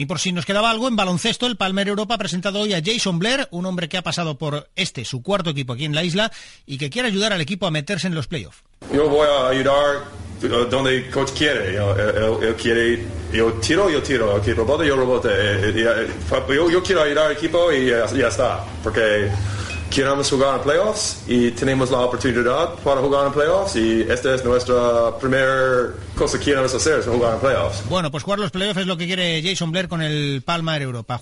Y por si nos quedaba algo, en baloncesto, el Palmer Europa ha presentado hoy a Jason Blair, un hombre que ha pasado por su cuarto equipo aquí en la isla y que quiere ayudar al equipo a meterse en los playoffs. Yo voy a ayudar donde el coach quiere. Él quiere, yo tiro, el rebote, yo rebote. Yo quiero ayudar al equipo y ya está, porque queremos jugar en playoffs y tenemos la oportunidad para jugar en playoffs y esta es nuestra primera cosa que queremos hacer, es jugar en playoffs. Bueno, pues jugar los playoffs es lo que quiere Jason Blair con el Palmer Europa.